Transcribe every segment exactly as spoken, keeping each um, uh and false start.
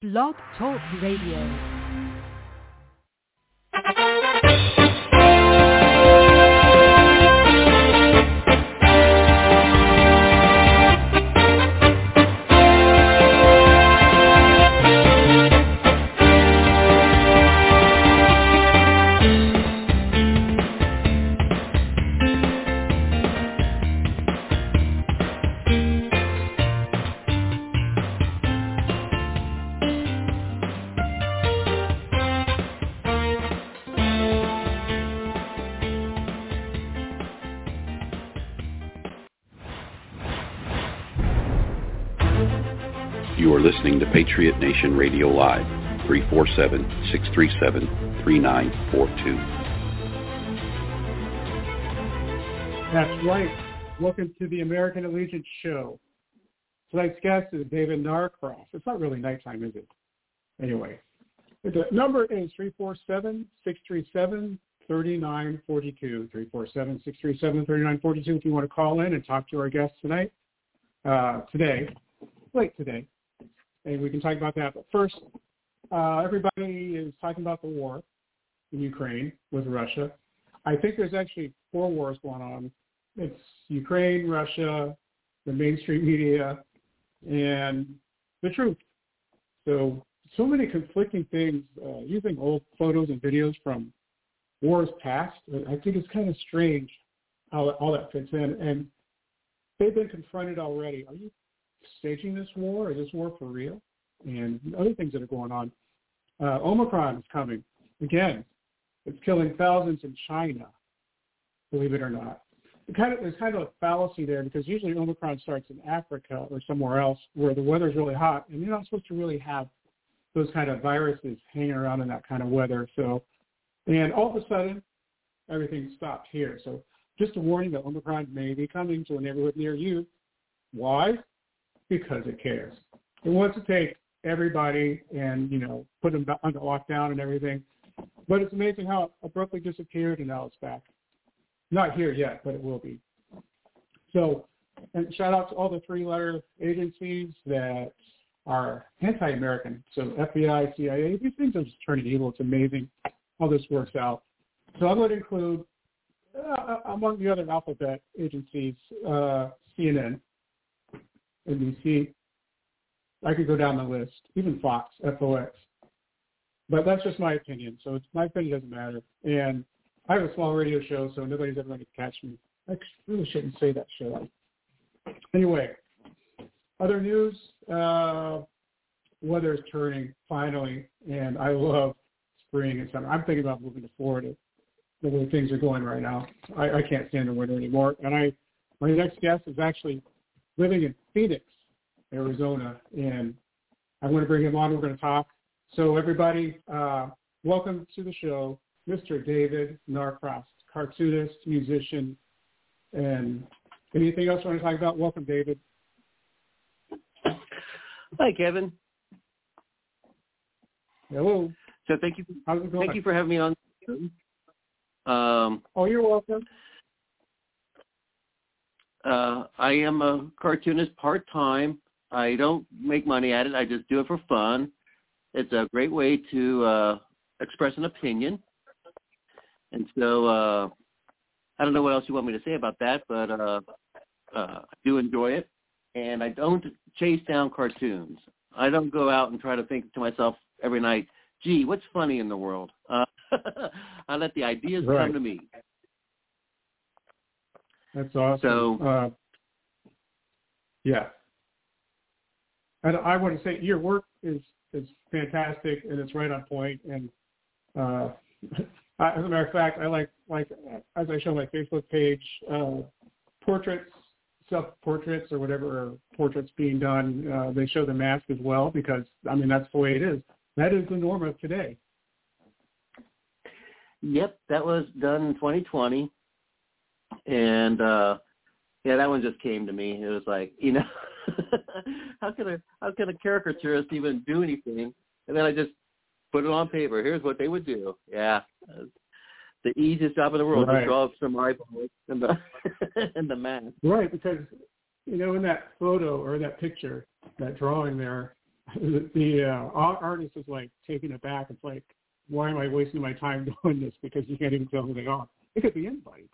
Blog Talk Radio. You are listening to Patriot Nation Radio Live, three four seven, six three seven, three nine four two. That's right. Welcome to the American Allegiance Show. Tonight's guest is David Norcross. It's not really nighttime, is it? Anyway, the number is three four seven, six three seven, three nine four two, three four seven, six three seven, three nine four two if you want to call in and talk to our guest tonight, uh, today, late today. And we can talk about that. But first, uh, everybody is talking about the war in Ukraine with Russia. I think there's actually four wars going on. It's Ukraine, Russia, the mainstream media, and the truth. So, so many conflicting things, uh, using old photos and videos from wars past. I think it's kind of strange how all that fits in. And they've been confronted already. Are you staging this war? Is this war for real? And other things that are going on. Uh, Omicron is coming. Again, it's killing thousands in China, believe it or not. It kind of, there's kind of a fallacy there because usually Omicron starts in Africa or somewhere else where the weather's really hot, and you're not supposed to really have those kind of viruses hanging around in that kind of weather. So, and all of a sudden, everything stopped here. So just a warning that Omicron may be coming to a neighborhood near you. Why? Because it cares. It wants to take everybody and, you know, put them under lockdown and everything. But it's amazing how it abruptly disappeared and now it's back. Not here yet, but it will be. So, and shout out to all the three-letter agencies that are anti-American. So F B I, C I A, these things are just turning evil. It's amazing how this works out. So I'm going to include, uh, among the other alphabet agencies, uh, C N N, N B C, I could go down the list, even Fox, F O X. But that's just my opinion. So it's, my opinion doesn't matter. And I have a small radio show, so nobody's ever going to catch me. I really shouldn't say that, should I? Anyway, other news, uh, weather is turning finally, and I love spring and summer. I'm thinking about moving to Florida, the way things are going right now. I, I can't stand the winter anymore. And I, my next guest is actually living in Phoenix, Arizona, and I'm going to bring him on. We're going to talk. So everybody, uh, welcome to the show, Mister David Norcross, cartoonist, musician, and anything else you want to talk about? Welcome, David. Hi, Kevin. Hello. So thank you. How's it going? Thank you for having me on. Um, oh, you're welcome. Uh, I am a cartoonist part-time. I don't make money at it. I just do it for fun. It's a great way to uh, express an opinion. And so uh, I don't know what else you want me to say about that, but uh, uh, I do enjoy it. And I don't chase down cartoons. I don't go out and try to think to myself every night, gee, what's funny in the world? Uh, I let the ideas right. come to me. That's awesome. So, uh, yeah. And I want to say your work is, is fantastic, and it's right on point. And uh, as a matter of fact, I like, like as I show my Facebook page, uh, portraits, self-portraits or whatever, or portraits being done, uh, they show the mask as well because, I mean, that's the way it is. That is the norm of today. Yep, that was done in twenty twenty. And, uh, yeah, that one just came to me. It was like, you know, how can a how can a caricaturist even do anything? And then I just put it on paper. Here's what they would do. Yeah, the easiest job in the world, right. to draw some eyeballs and the and the mask. Right, because you know, in that photo or that picture, that drawing there, the, the uh, artist is like taking it back. It's like, why am I wasting my time doing this? Because you can't even tell who they are. It could be anybody.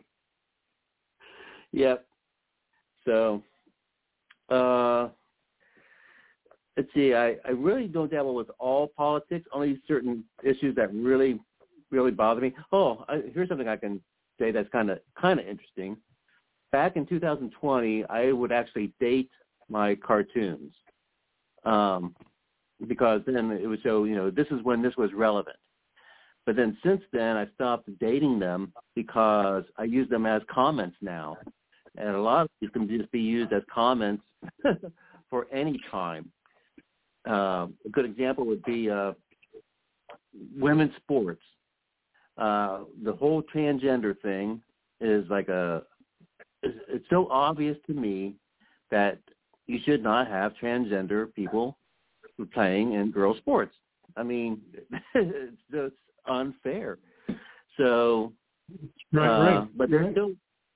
Yep. So, uh, let's see. I, I really don't dabble with all politics. Only certain issues that really, really bother me. Oh, I, here's something I can say that's kind of kind of interesting. Back in two thousand twenty, I would actually date my cartoons um, because then it would show, you know, this is when this was relevant. But then since then, I stopped dating them because I use them as comments now. And a lot of these can just be used as comments for any time. Uh, a good example would be uh, women's sports. Uh, the whole transgender thing is like a, it's, it's so obvious to me that you should not have transgender people playing in girls' sports. I mean, it's just unfair. So, right, uh, right. but there's right. still,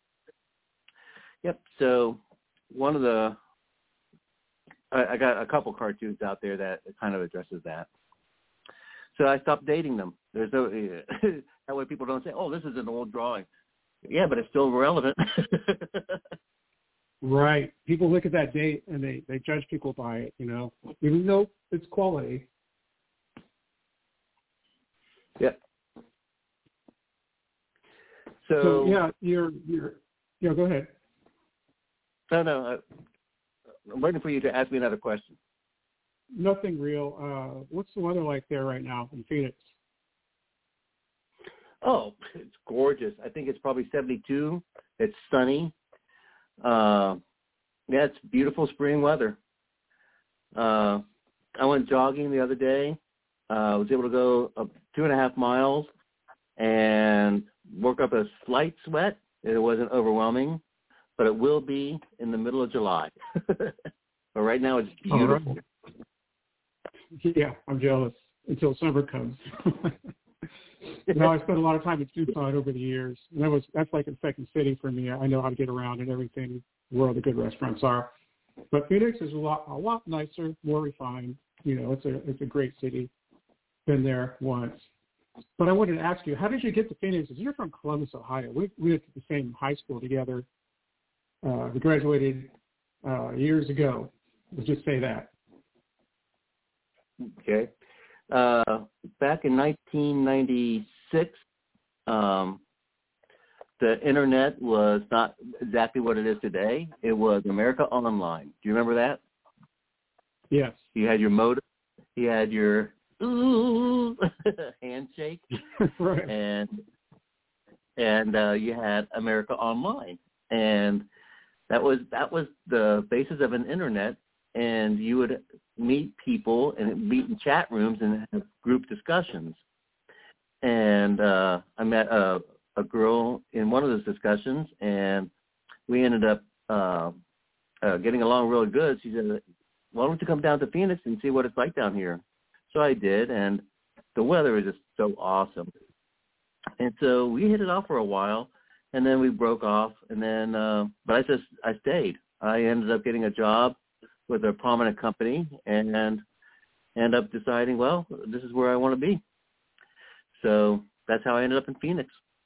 yep. So one of the, I, I got a couple cartoons out there that kind of addresses that. So I stopped dating them. There's no, that way people don't say, oh, this is an old drawing. Yeah, but it's still relevant. Right. People look at that date and they, they judge people by it, you know, even though it's quality. Yep. So, so yeah, you're, you're, yeah, go ahead. No, no, I, I'm waiting for you to ask me another question. Nothing real. Uh, what's the weather like there right now in Phoenix? Oh, it's gorgeous. I think it's probably seventy-two. It's sunny. Uh, yeah, it's beautiful spring weather. Uh, I went jogging the other day. Uh, I was able to go up two and a half miles and woke up a slight sweat. It wasn't overwhelming, but it will be in the middle of July. But right now it's beautiful. Right. Yeah, I'm jealous until summer comes. No, I spent a lot of time in Tucson over the years, and that was that's like a second city for me. I know how to get around and everything, where all the good restaurants are. But Phoenix is a lot a lot nicer, more refined. You know, it's a it's a great city. Been there once. But I wanted to ask you, how did you get to Phoenix? You're from Columbus, Ohio. We we went to the same high school together. Uh, we graduated uh, years ago. Let's just say that. Okay. Uh, back in nineteen ninety-six, um, the internet was not exactly what it is today. It was America Online. Do you remember that? Yes. You had your modem. You had your ooh handshake, right. and and uh, you had America Online, and that was that was the basis of an internet. And you would meet people and meet in chat rooms and have group discussions. And uh, I met a, a girl in one of those discussions, and we ended up uh, uh, getting along really good. She said, why don't you come down to Phoenix and see what it's like down here? So I did, and the weather is just so awesome. And so we hit it off for a while, and then we broke off. And then, uh, but I just I stayed. I ended up getting a job with a prominent company, and end up deciding, well, this is where I want to be. So that's how I ended up in Phoenix.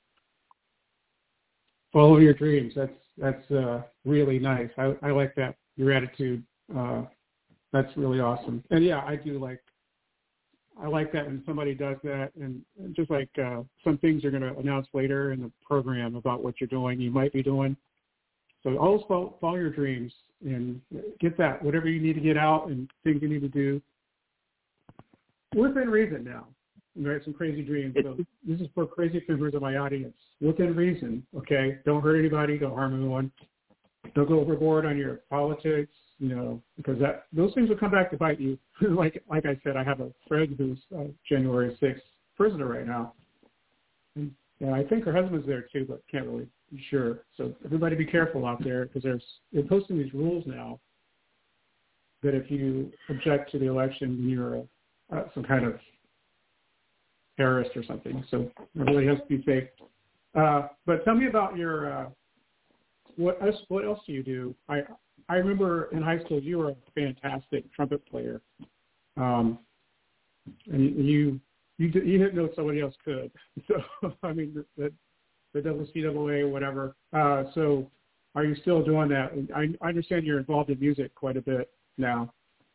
Follow your dreams. That's that's uh, really nice. I, I like that, your attitude. Uh, that's really awesome. And yeah, I do like. I like that when somebody does that, and, and just like uh, some things you're going to announce later in the program about what you're doing, you might be doing. So always follow, follow your dreams and get that, whatever you need to get out and things you need to do within reason now. You have some crazy dreams. So this is for crazy members of my audience. Within reason, okay? Don't hurt anybody. Don't harm anyone. Don't go overboard on your politics, you know, because that those things will come back to bite you. like like I said, I have a friend who's uh, January sixth prisoner right now. And, yeah, I think her husband's there too, but can't really be sure. So everybody be careful out there, because there's they're posting these rules now that if you object to the election, you're a, uh, some kind of terrorist or something. So everybody has to be safe. Uh, but tell me about your uh, what else? What else do you do? I I remember in high school you were a fantastic trumpet player, um, and you you did, you didn't know somebody else could. So I mean the the, the W C A A or whatever. Uh, so are you still doing that? I, I understand you're involved in music quite a bit now.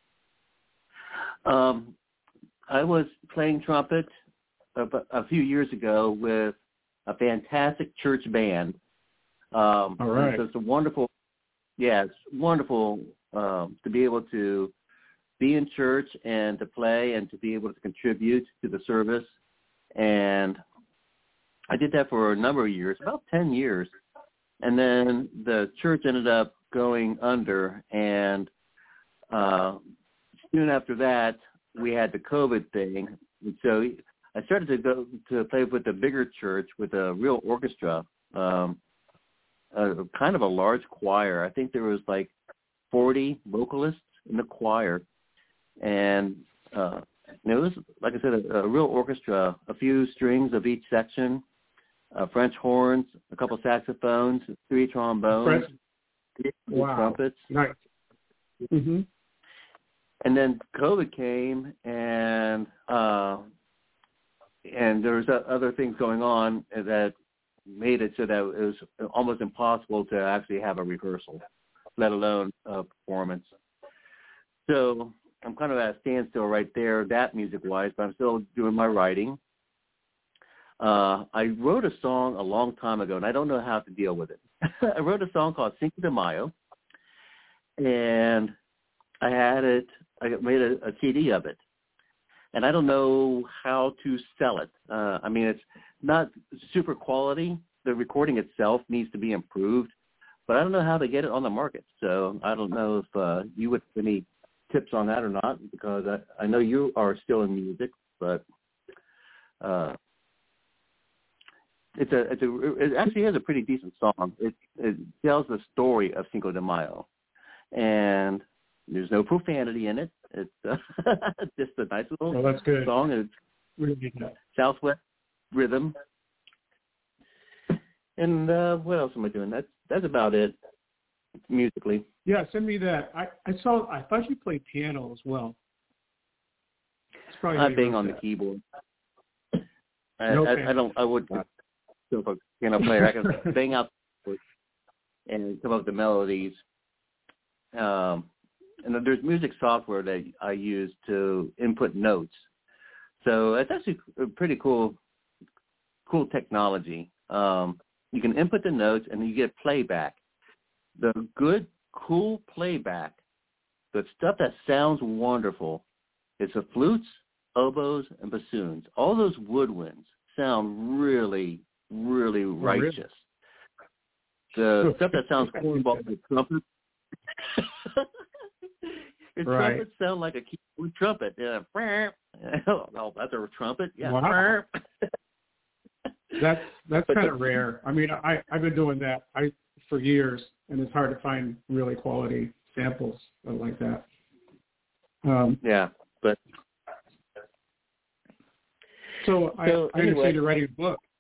Um, I was playing trumpet a, a few years ago with a fantastic church band. Um, All right. So it's a wonderful, yeah, it's wonderful um, to be able to be in church and to play and to be able to contribute to the service. And I did that for a number of years, about ten years. And then the church ended up going under. And uh, soon after that, we had the COVID thing. And so I started to go to play with a bigger church with a real orchestra, um, a, kind of a large choir. I think there was like forty vocalists in the choir. And uh, it was, like I said, a, a real orchestra, a few strings of each section, uh, French horns, a couple saxophones, three trombones, French? three Wow. trumpets. Nice. Mm-hmm. And then COVID came, and uh, and there was other things going on that made it so that it was almost impossible to actually have a rehearsal, let alone a performance. So I'm kind of at a standstill right there, that music-wise, but I'm still doing my writing. Uh, I wrote a song a long time ago, and I don't know how to deal with it. I wrote a song called Cinco de Mayo, and I had it, I made a, a C D of it. And I don't know how to sell it. Uh, I mean, it's not super quality. The recording itself needs to be improved, but I don't know how to get it on the market. So I don't know if uh, you would have any tips on that or not, because I, I know you are still in music, but uh, it's a, it's a, it actually is a pretty decent song. It, it tells the story of Cinco de Mayo, and there's no profanity in it. It's uh, just a nice little well, that's good. song. It's really good. Southwest rhythm. And uh, what else am I doing? That's that's about it musically. Yeah, send me that. I, I saw. I thought you played piano as well. It's probably I bang on that. the keyboard. I, okay. I, I don't. I would not feel a piano player. I can bang out and come up with the melodies. Um, and there's music software that I use to input notes. So it's actually a pretty cool, cool technology. Um, you can input the notes and you get playback. The good, cool playback, the stuff that sounds wonderful, is the flutes, oboes, and bassoons. All those woodwinds sound really, really righteous. The stuff that sounds cornball, the trumpet. Your right. trumpets sound like a keyboard trumpet. Yeah. Oh, that's a trumpet. Yeah. Wow. that's that's But kind the, of rare. I mean, I I've been doing that I for years, and it's hard to find really quality samples like that. Um, yeah, but so, I, so I anyway, understand you're writing a book.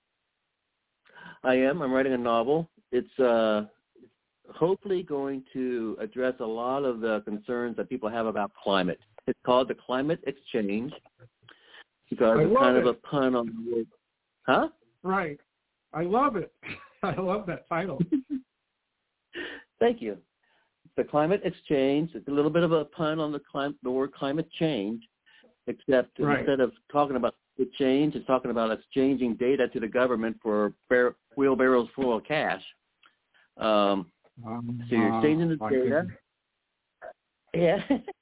I am. I'm writing a novel. It's uh. hopefully going to address a lot of the concerns that people have about climate. It's called The Climate Exchange because I it's love kind it. of a pun on the word. Huh? Right. I love it. I love that title. Thank you. The Climate Exchange. It's a little bit of a pun on the, clim- the word climate change, except right. instead of talking about the change, it's talking about exchanging data to the government for bar- wheelbarrows full of cash. Um, Um, So you're exchanging the uh, data. Yeah.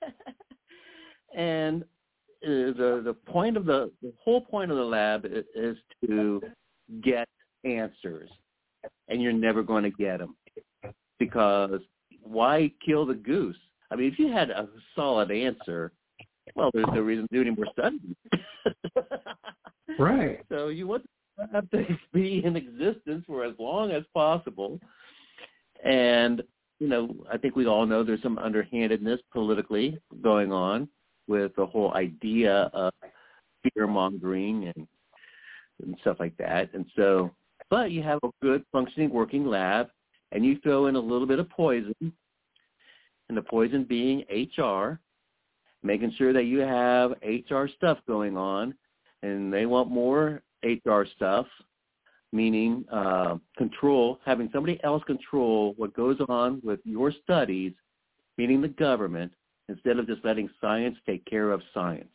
And uh, the the point of the the whole point of the lab is, is to get answers, and you're never going to get them because why kill the goose? I mean, if you had a solid answer, well, there's no reason to do any more studies. right. So you want to have to be in existence for as long as possible. And, you know, I think we all know there's some underhandedness politically going on with the whole idea of fear-mongering and, and stuff like that. And so, but you have a good functioning working lab, and you throw in a little bit of poison, and the poison being H R, making sure that you have H R stuff going on, and they want more H R stuff, meaning uh, control, having somebody else control what goes on with your studies, meaning the government, instead of just letting science take care of science.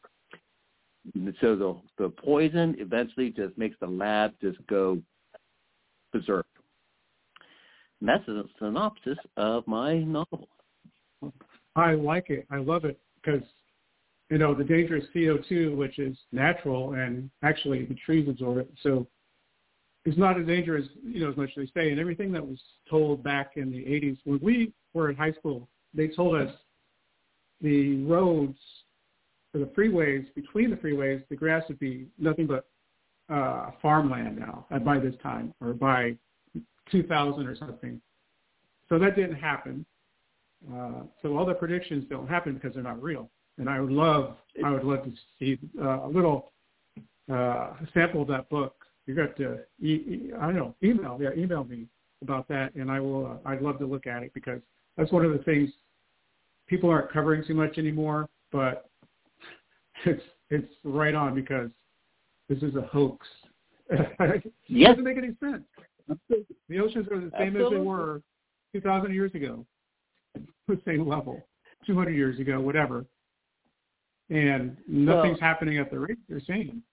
So the, the poison eventually just makes the lab just go berserk. And that's a synopsis of my novel. I like it. I love it because, you know, the dangerous C O two, which is natural and actually the trees absorb it, so it's not as dangerous, you know, as much as they say. And everything that was told back in the eighties, when we were in high school, they told us the roads or the freeways, between the freeways, the grass would be nothing but uh, farmland now by this time or by two thousand or something. So that didn't happen. Uh, so all the predictions don't happen because they're not real. And I would love, I would love to see uh, a little uh, sample of that book. You got to, e- e- I don't know, email, yeah, email me about that, and I will. Uh, I'd love to look at it because that's one of the things people aren't covering too much anymore. But it's it's right on because this is a hoax. It Yes. doesn't make any sense. The oceans are the same Absolutely. as they were two thousand years ago, the same level, two hundred years ago, whatever. And nothing's Well, happening at the rate they're saying.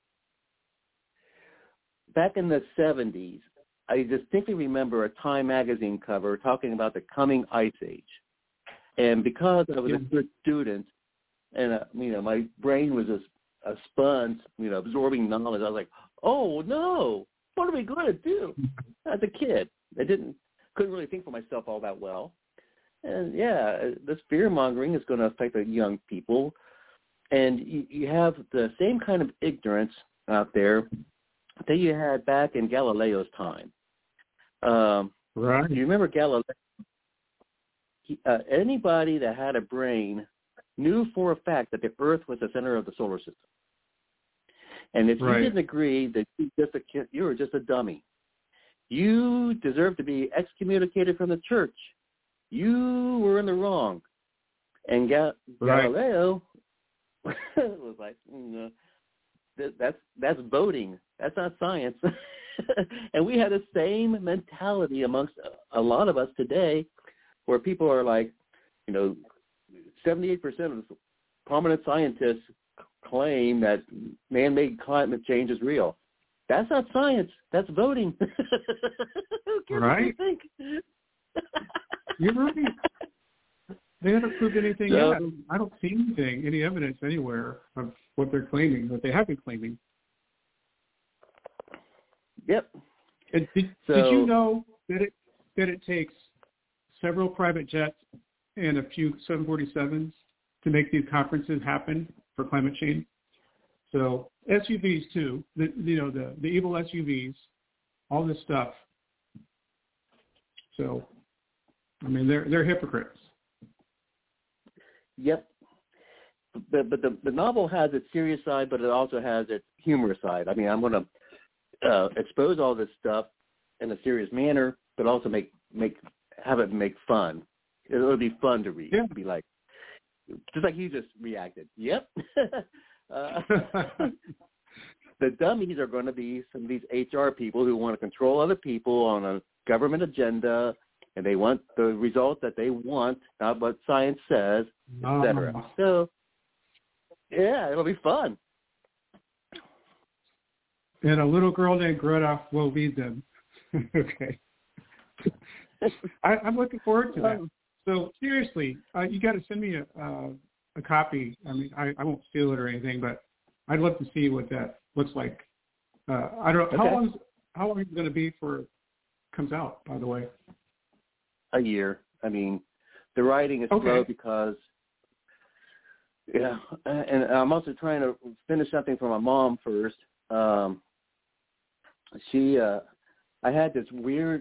back in the seventies, I distinctly remember a Time magazine cover talking about the coming ice age. And because I was Yeah. a good student, and uh, you know, my brain was a, a sponge, you know, absorbing knowledge, I was like, "Oh no, what are we going to do?" As a kid, I didn't, couldn't really think for myself all that well. And yeah, this fear mongering is going to affect the young people, and you, you have the same kind of ignorance out there that you had back in Galileo's time. Um, Right. you remember Galileo? He, uh, anybody that had a brain knew for a fact that the Earth was the center of the solar system. And if Right. you didn't agree, that you just a kid, you were just a dummy. You deserved to be excommunicated from the church. You were in the wrong. And Ga- Right. Galileo was like, mm, uh, that's that's voting. That's not science. And we had the same mentality amongst a lot of us today, where people are like, you know, seventy-eight percent of prominent scientists claim that man-made climate change is real. That's not science. That's voting. Who cares Right. what you think? You're right. They haven't proved anything So- yet. I don't see anything, any evidence anywhere of what they're claiming, what they have been claiming. Yep. And did, So- did you know that it that it takes several private jets and a few seven forty-sevens to make these conferences happen for climate change? So S U Vs too, the, you know, the, the evil S U Vs, all this stuff. So, I mean, they're they're hypocrites. Yep. But but the the novel has its serious side, but it also has its humorous side. I mean, I'm going to uh, expose all this stuff in a serious manner, but also make make have it make fun. It'll be fun to read. Yeah. Be like, just like you just reacted. Yep. uh, the dummies are going to be some of these H R people who want to control other people on a government agenda, and they want the results that they want, not what science says, et cetera. Oh. So, yeah, it'll be fun. And a little girl named Greta will lead them. Okay. I, I'm looking forward to that. So seriously, uh, you got to send me a, uh, a copy. I mean, I, I won't steal it or anything, but I'd love to see what that looks like. Uh, I don't know how Okay. long. Is, how long is it going to be for it comes out? By the way. A year. I mean, the writing is Okay. slow because, yeah, and I'm also trying to finish something for my mom first. Um, she, uh, I had this weird.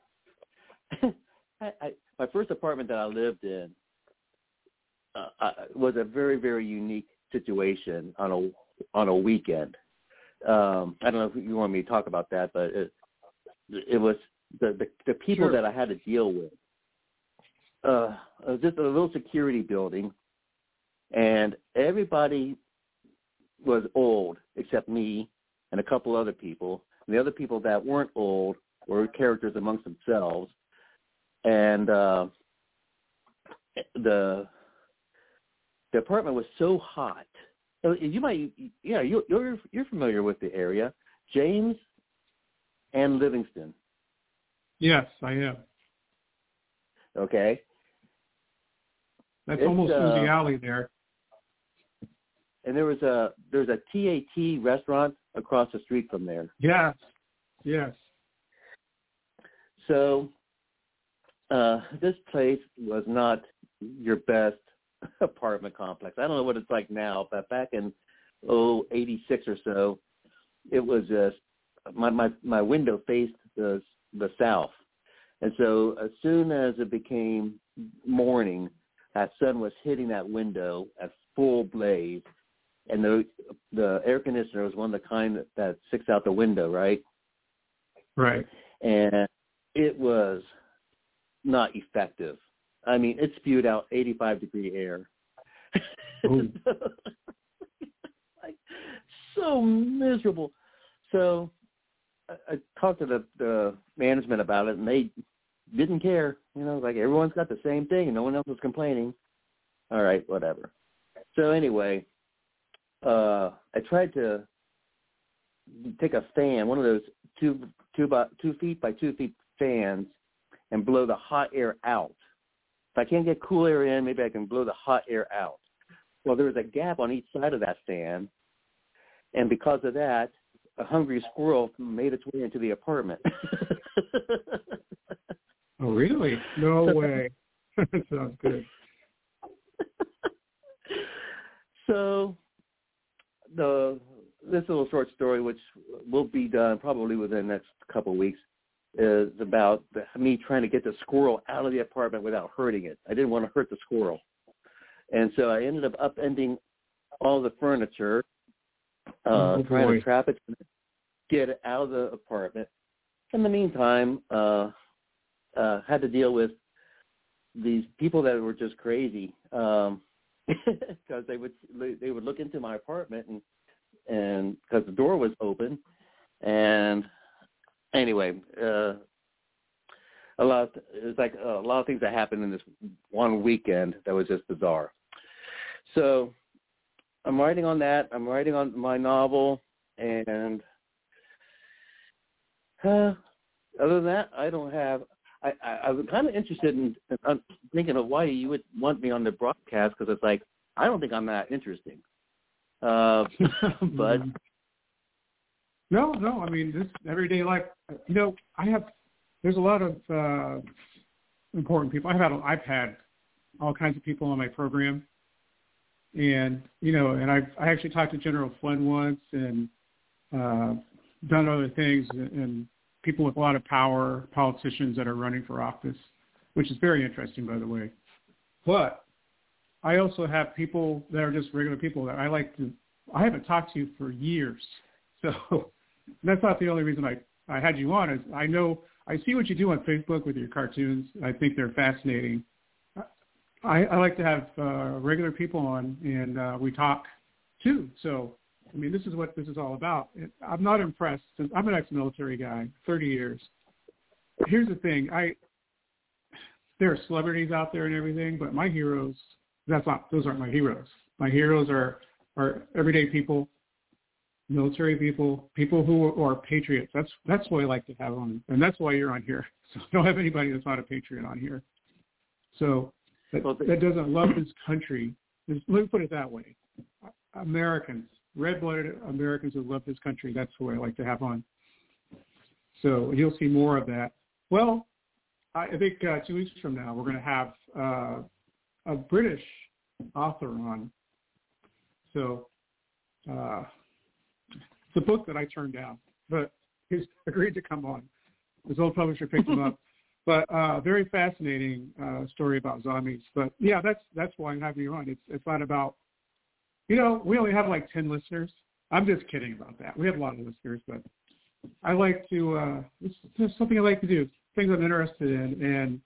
I, I, my first apartment that I lived in uh, I, was a very, very unique situation on a on a weekend. Um, I don't know if you want me to talk about that, but it, it was the, the, the people Sure. that I had to deal with uh, just a little security building, and everybody was old except me and a couple other people. And the other people that weren't old were characters amongst themselves. And uh, the the apartment was so hot. You might, yeah, you, you're you're familiar with the area, James and Livingston. Yes, I am. Okay. That's it's, almost uh, Susie Alley there. And there was a there's a T A T restaurant across the street from there. Yes, yes. So uh, this place was not your best apartment complex. I don't know what it's like now, but back in oh eighty-six or so, it was just my my my window faced the the south, and so as soon as it became morning, that sun was hitting that window at full blaze, and the the air conditioner was one of the kind that, that sticks out the window, right? Right. And it was not effective. I mean, it spewed out eighty-five degree air. Like, so miserable. So I, I talked to the, the management about it, and they didn't care. You know, like everyone's got the same thing, and no one else was complaining. All right, whatever. So anyway, uh, I tried to take a fan, one of those two two by two feet by two feet fans, and blow the hot air out. If I can't get cool air in, maybe I can blow the hot air out. Well, there was a gap on each side of that fan, and because of that, a hungry squirrel made its way into the apartment. Oh, really? No way. That sounds good. So the this little short story, which will be done probably within the next couple of weeks, is about the, me trying to get the squirrel out of the apartment without hurting it. I didn't want to hurt the squirrel. And so I ended up upending all the furniture, uh, oh, trying boy. to trap it, get it out of the apartment. In the meantime, uh, uh, had to deal with these people that were just crazy, um, because they would they would look into my apartment and and because the door was open, and anyway, uh, a lot. It was like a lot of things that happened in this one weekend that was just bizarre. So I'm writing on that. I'm writing on my novel, and uh, other than that, I don't have. I, I, I was kind of interested in, in thinking of why you would want me on the broadcast, because it's like I don't think I'm that interesting. Uh, but no, no. I mean, this everyday life. You know, I have. There's a lot of uh, important people. I've had. I've had all kinds of people on my program, and you know, and I've I actually talked to General Flynn once, and uh, done other things, and, and people with a lot of power, politicians that are running for office, which is very interesting, by the way. But I also have people that are just regular people that I like to. I haven't talked to for years, so that's not the only reason I, I had you on. Is I know I see what you do on Facebook with your cartoons. I think they're fascinating. I, I like to have uh, regular people on, and uh, we talk too. So, I mean, this is what this is all about. I'm not impressed, since I'm an ex-military guy, thirty years. Here's the thing. I there are celebrities out there and everything, but my heroes, that's not, those aren't my heroes. My heroes are, are everyday people, military people, people who are patriots. That's that's what I like to have on, and that's why you're on here. So I don't have anybody that's not a patriot on here. So that, that doesn't love this country. Let me put it that way. Americans, red-blooded Americans who love this country, that's who I like to have on. So you'll see more of that. Well, I think uh, two weeks from now we're going to have uh, a British author on. So uh, it's a book that I turned down, but he's agreed to come on. His old publisher picked him up. But uh, very fascinating uh, story about zombies. But yeah, that's that's why I'm having you on. It's it's not about, you know, we only have like ten listeners. I'm just kidding about that. We have a lot of listeners, but I like to. Uh, it's just something I like to do. Things I'm interested in, and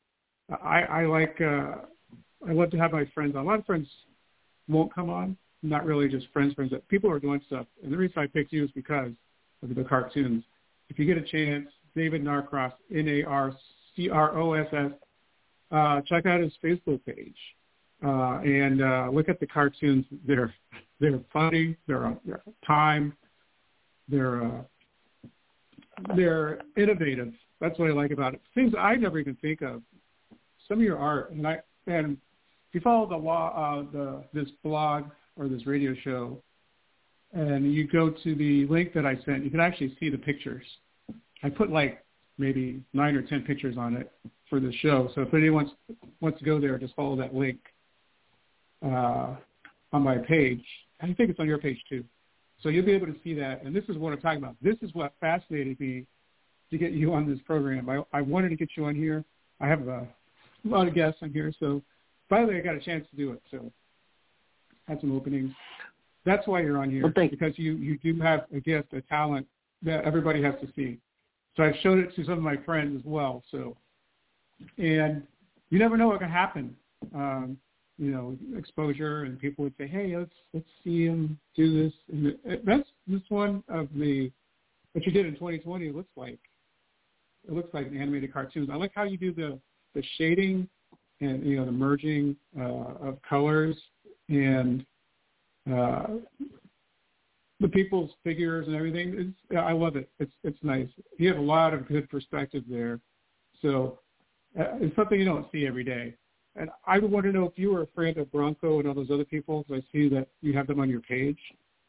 I, I like, uh, I love to have my friends on. A lot of friends won't come on, not really just friends, friends. That people are doing stuff. And the reason I picked you is because of the cartoons. If you get a chance, David Narcross, N A R C R O S S, uh, check out his Facebook page. Uh, and uh, look at the cartoons. They're they're funny. They're, they're time. They're uh, they're innovative. That's what I like about it. Things I never even think of. Some of your art, and I and if you follow the law, uh, the this blog or this radio show, and you go to the link that I sent, you can actually see the pictures. I put like maybe nine or ten pictures on it for the show. So if anyone wants wants to go there, just follow that link uh, on my page. I think it's on your page too. So you'll be able to see that. And this is what I'm talking about. This is what fascinated me to get you on this program. I, I wanted to get you on here. I have a lot of guests on here. So finally I got a chance to do it. So had some openings. That's why you're on here, well, thank because you, you do have a gift, a talent that everybody has to see. So I've showed it to some of my friends as well. So, and you never know what can happen. Um, you know, exposure, and people would say, "Hey, let's let's see him do this." And it, that's this one of the what you did in twenty twenty. It looks like it looks like an animated cartoon. I like how you do the the shading and you know the merging uh, of colors and uh, the people's figures and everything. It's, I love it. It's it's nice. You have a lot of good perspective there. So uh, it's something you don't see every day. And I want to know if you were a friend of Bronco and all those other people, because I see that you have them on your page.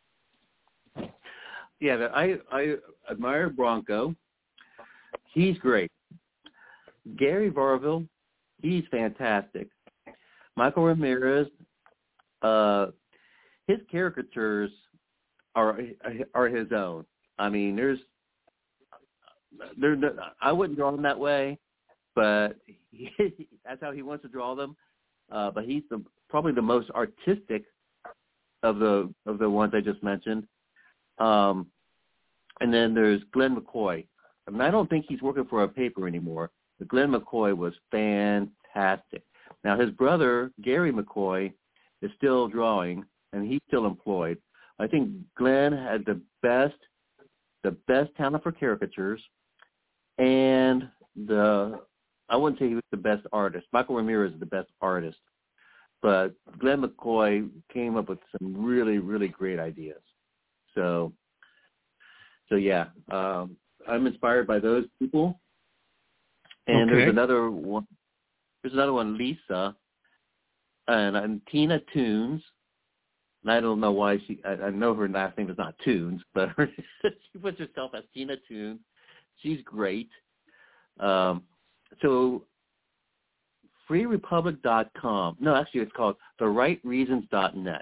Yeah, I I admire Bronco. He's great. Gary Varville, he's fantastic. Michael Ramirez, uh, his caricatures are are his own. I mean, there's, there. I wouldn't draw them that way, but he, that's how he wants to draw them. Uh, but he's the probably the most artistic of the of the ones I just mentioned. Um, and then there's Glenn McCoy. I mean, I don't think he's working for a paper anymore, but Glenn McCoy was fantastic. Now his brother Gary McCoy is still drawing, and he's still employed. I think Glenn had the best, the best talent for caricatures, and the, I wouldn't say he was the best artist. Michael Ramirez is the best artist, but Glenn McCoy came up with some really, really great ideas. So, so yeah, um, I'm inspired by those people. And okay. there's another one, there's another one, Lisa, and, and Tina Toons. And I don't know why she, I, I know her last name is not Toons, but her, she puts herself as Tina Toons. She's great. Um, so free republic dot com, no, actually it's called the right reasons dot net.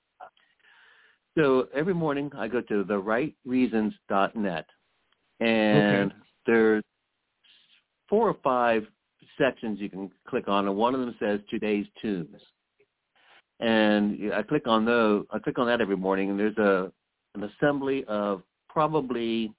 So every morning I go to the right reasons dot net, and okay. there's four or five sections you can click on, and one of them says today's tunes. And I click on those. I click on that every morning, and there's a an assembly of probably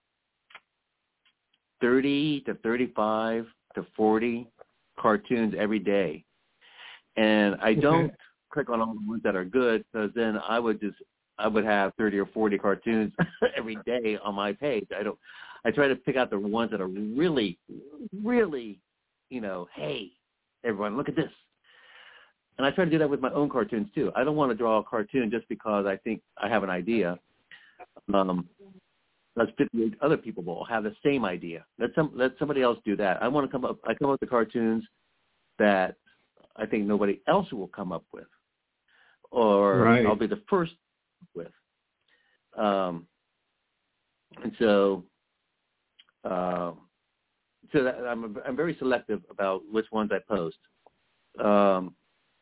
thirty to thirty-five to forty cartoons every day. And I don't okay. click on all the ones that are good, because then I would just I would have thirty or forty cartoons every day on my page. I don't. I try to pick out the ones that are really, really, you know, hey, everyone, look at this. And I try to do that with my own cartoons, too. I don't want to draw a cartoon just because I think I have an idea. Um, let's fifty-eight other people will have the same idea. Let some let somebody else do that. I want to come up. I come up with cartoons that I think nobody else will come up with, or right. I'll be the first with. Um, and so, uh, so that I'm I'm very selective about which ones I post. Um,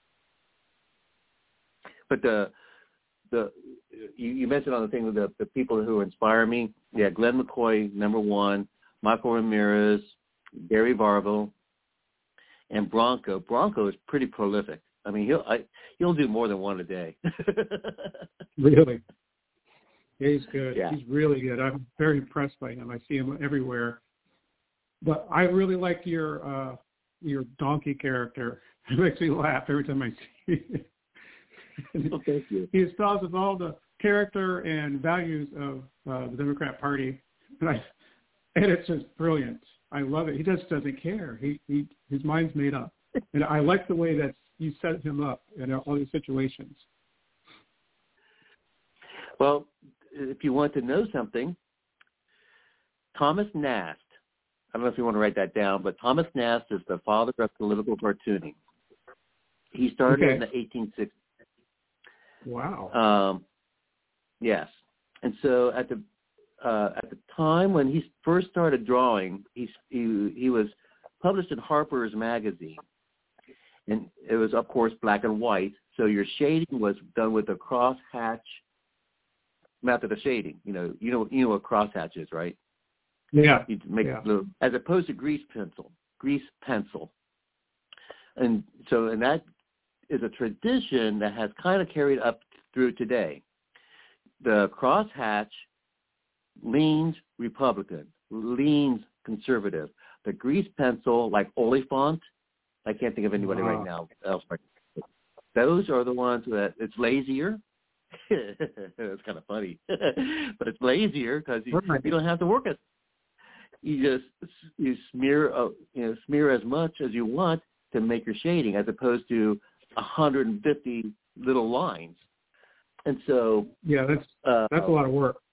But the the you, you mentioned on the thing with the, the people who inspire me. Yeah, Glenn McCoy, number one, Michael Ramirez, Gary Varville, and Bronco. Bronco is pretty prolific. I mean, he'll I, he'll do more than one a day. Really? Yeah, he's good. Yeah. He's really good. I'm very impressed by him. I see him everywhere. But I really like your uh, your donkey character. It makes me laugh every time I see it. Well, thank you. He espouses all the character and values of uh, the Democrat Party, and, I, and it's just brilliant. I love it. He just doesn't care. He, he his mind's made up, and I like the way that you set him up in all these situations. Well, if you want to know something, Thomas Nast, I don't know if you want to write that down, but Thomas Nast is the father of political cartooning. He started Okay. in the eighteen sixties. Wow. Um, yes. And so at the uh, at the time when he first started drawing, he, he, he was published in Harper's Magazine. And it was, of course, black and white. So your shading was done with a crosshatch method of shading. You know, you know, you know what crosshatch is, right? Yeah. You make yeah. little, as opposed to grease pencil, grease pencil. And so, and that is a tradition that has kind of carried up through today. The crosshatch leans Republican, leans conservative. The grease pencil, like Oliphant, I can't think of anybody wow. right now else. Those are the ones that it's lazier. It's kind of funny, but it's lazier because you, you don't have to work it. You just you smear uh, you know smear as much as you want to make your shading, as opposed to one hundred fifty little lines. And so yeah, that's uh, that's a lot of work.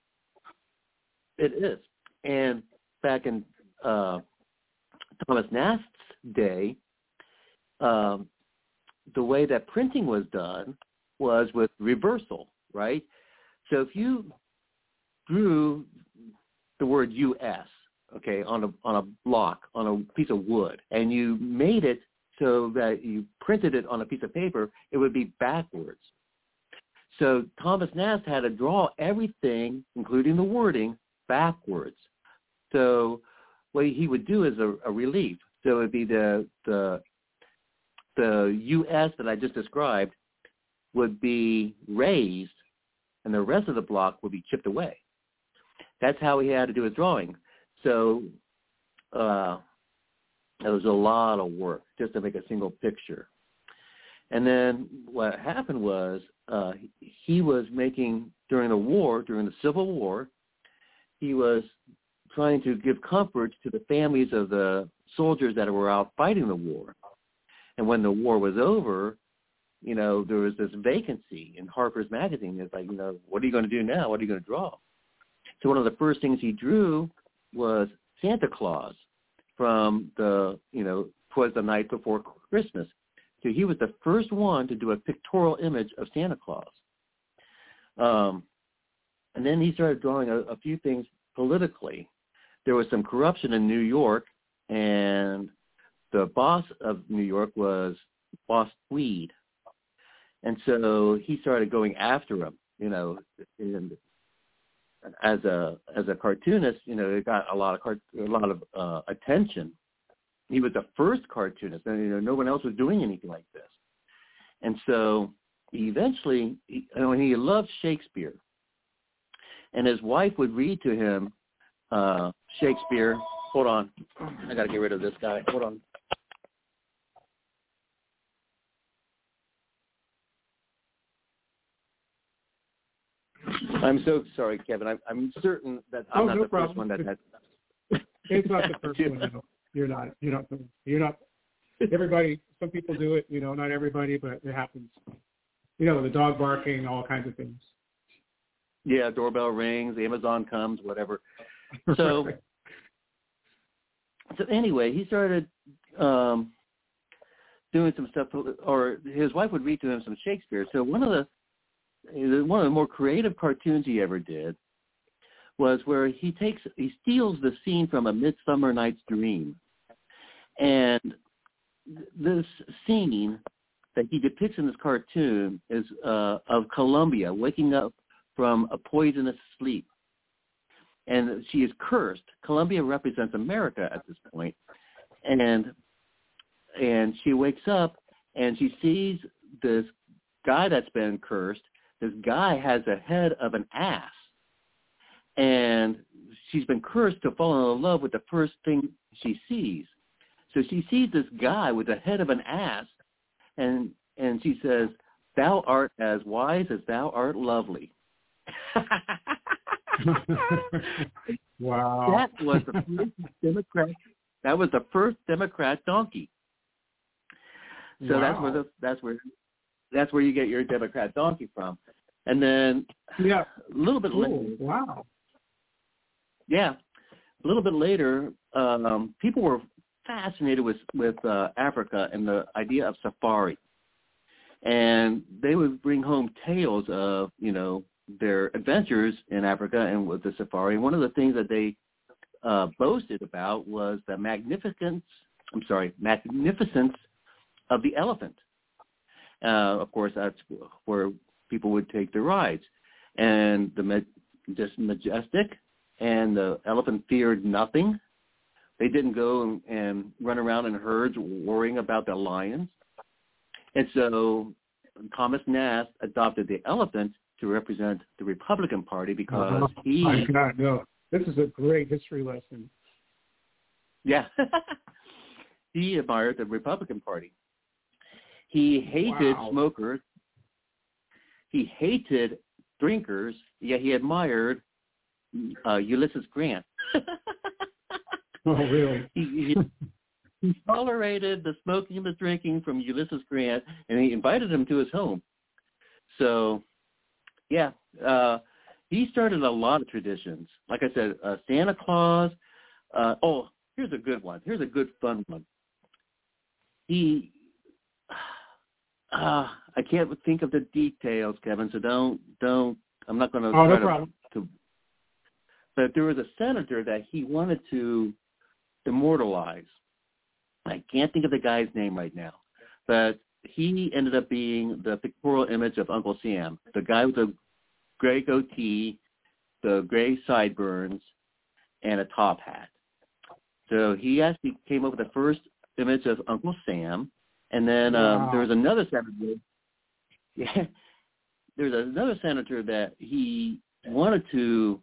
It is. And back in uh, Thomas Nast's day, um, the way that printing was done was with reversal, right? So if you drew the word U S, okay, on a on a block, on a piece of wood, and you made it so that you printed it on a piece of paper, it would be backwards. So Thomas Nast had to draw everything, including the wording, backwards. So what he would do is a, a relief. So it would be the the the U S that I just described would be raised, and the rest of the block would be chipped away. That's how he had to do his drawing. So uh, it was a lot of work just to make a single picture. And then what happened was uh, he was making, during the war, during the Civil War, he was trying to give comfort to the families of the soldiers that were out fighting the war. And when the war was over, you know, there was this vacancy in Harper's Magazine. It's like, you know, what are you going to do now? What are you going to draw? So one of the first things he drew was Santa Claus from the, you know, 'Twas the Night Before Christmas. So he was the first one to do a pictorial image of Santa Claus. Um, and then he started drawing a, a few things politically. There was some corruption in New York, and the boss of New York was Boss Tweed. And so he started going after him, you know, and as a as a cartoonist, you know, it got a lot of cart- a lot of uh, attention. He was the first cartoonist, and you know, no one else was doing anything like this. And so eventually, he, you know, he loved Shakespeare, and his wife would read to him uh, Shakespeare. Hold on, I got to get rid of this guy. Hold on. I'm so sorry, Kevin. I'm, I'm certain that I'm oh, not no the problem. first one that has. It's not the first one. No. You're not. You're not. You're not. Everybody. Some people do it. You know, not everybody, but it happens. You know, the dog barking, all kinds of things. Yeah, doorbell rings, Amazon comes, whatever. So, so anyway, he started um, doing some stuff, or his wife would read to him some Shakespeare. So one of the one of the more creative cartoons he ever did was where he takes he steals the scene from A Midsummer Night's Dream, and this scene that he depicts in this cartoon is uh, of Columbia waking up from a poisonous sleep, and she is cursed. Columbia represents America at this point, and and she wakes up and she sees this guy that's been cursed. This guy has a head of an ass, and she's been cursed to fall in love with the first thing she sees. So she sees this guy with the head of an ass, and and she says, "Thou art as wise as thou art lovely." Wow. That was the first Democrat. That was the first Democrat donkey. So Wow. that's where the that's where that's where you get your Democrat donkey from. And then Yeah. a little bit Cool. later, Wow. yeah, a little bit later, um, people were fascinated with with uh, Africa and the idea of safari, and they would bring home tales of you know their adventures in Africa and with the safari. One of the things that they uh, boasted about was the magnificence. I'm sorry, magnificence of the elephant. Uh, of course, that's where people would take their rides, and the ma- just majestic, and the elephant feared nothing. They didn't go and, and run around in herds worrying about the lions. And so Thomas Nast adopted the elephant to represent the Republican Party because oh, he... my God, no. This is a great history lesson. Yeah. He admired the Republican Party. He hated Wow. smokers. He hated drinkers, yet he admired uh, Ulysses Grant. Oh, really? he, he, he tolerated the smoking and the drinking from Ulysses Grant, and he invited him to his home. So, yeah, uh, he started a lot of traditions. Like I said, uh, Santa Claus. Uh, oh, here's a good one. Here's a good fun one. He, uh, I can't think of the details, Kevin. So don't, don't. I'm not going to. Oh, no try problem. To, to, but there was a senator that he wanted to immortalize. I can't think of the guy's name right now, but he ended up being the pictorial image of Uncle Sam, the guy with the gray goatee, the gray sideburns, and a top hat. So he actually came up with the first image of Uncle Sam, and then um, Wow. there was another senator. Yeah, there's another senator that he wanted to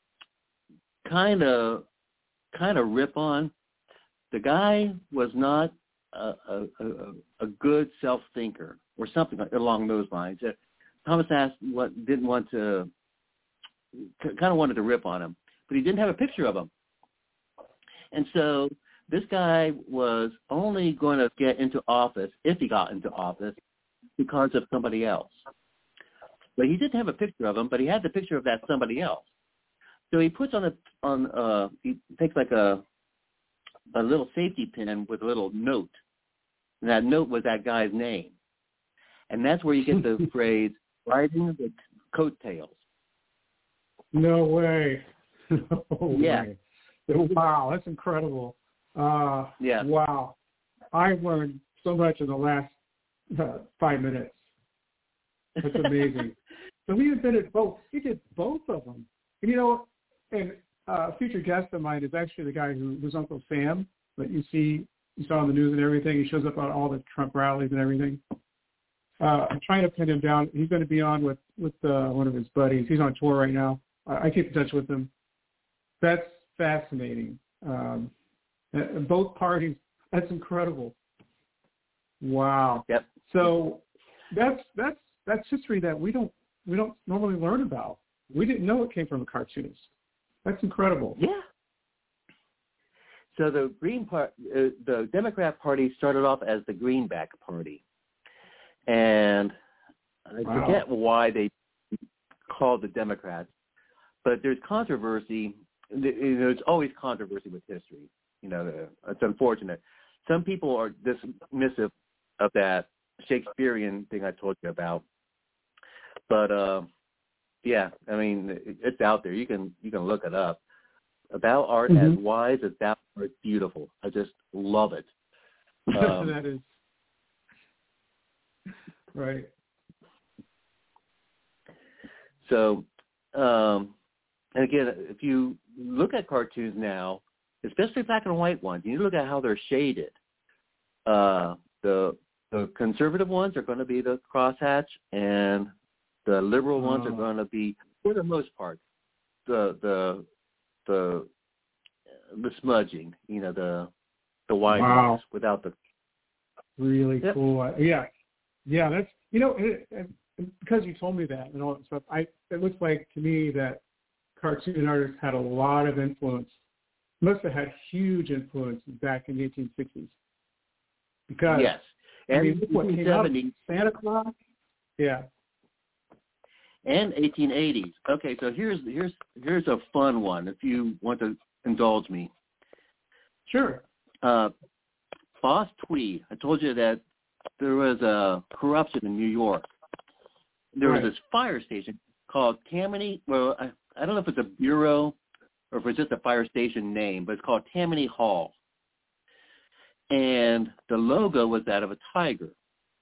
kind of kind of rip on. The guy was not a, a, a, a good self-thinker or something along those lines. Uh, Thomas Nast what, didn't want to, kind of wanted to rip on him, but he didn't have a picture of him. And so this guy was only going to get into office, if he got into office, because of somebody else. But he didn't have a picture of him, but he had the picture of that somebody else. So he puts on a on uh he takes like a a little safety pin with a little note, and that note was that guy's name, and that's where you get the phrase "riding the coattails." No way. No Yeah. way. Wow, that's incredible. Uh, Yeah. Wow. I've learned so much in the last uh, five minutes. That's amazing. So he invented both. He did both of them. And, you know, and uh, a future guest of mine is actually the guy who was Uncle Sam that you see, you saw on the news and everything. He shows up at all the Trump rallies and everything. Uh, I'm trying to pin him down. He's going to be on with, with uh, one of his buddies. He's on tour right now. I, I keep in touch with him. That's fascinating. Um, and both parties, that's incredible. Wow. Yep. So that's that's that's history that we don't we don't normally learn about. We didn't know it came from a cartoonist. That's incredible. Yeah. So the Green part, uh, the Democrat Party started off as the Greenback Party, and I Wow. forget why they called the Democrats, but there's controversy. There's always controversy with history. You know, it's unfortunate. Some people are dismissive of that Shakespearean thing I told you about, but uh, yeah, I mean, it's out there. You can you can look it up. Thou art Mm-hmm. as wise as thou art beautiful. I just love it. Um, That is right. So, um, and again, if you look at cartoons now, especially black and white ones, you look at how they're shaded. Uh, the the conservative ones are going to be the crosshatch, and the liberal ones Oh. are going to be, for the most part, the the the the smudging. You know, the the wine wow. box without the. Really Yep. cool. Yeah, yeah. That's you know it, it, because you told me that and all that stuff. I it looks like to me that cartoon artists had a lot of influence. Must have had huge influence back in the eighteen sixties. Because yes, and I mean, look what came out of Santa Claus. Yeah. And eighteen eighties. Okay, so here's here's here's a fun one. If you want to indulge me. Sure. Uh, Boss Tweed. I told you that there was a corruption in New York. There right. was this fire station called Tammany. Well, I, I don't know if it's a bureau or if it's just a fire station name, but it's called Tammany Hall. And the logo was that of a tiger.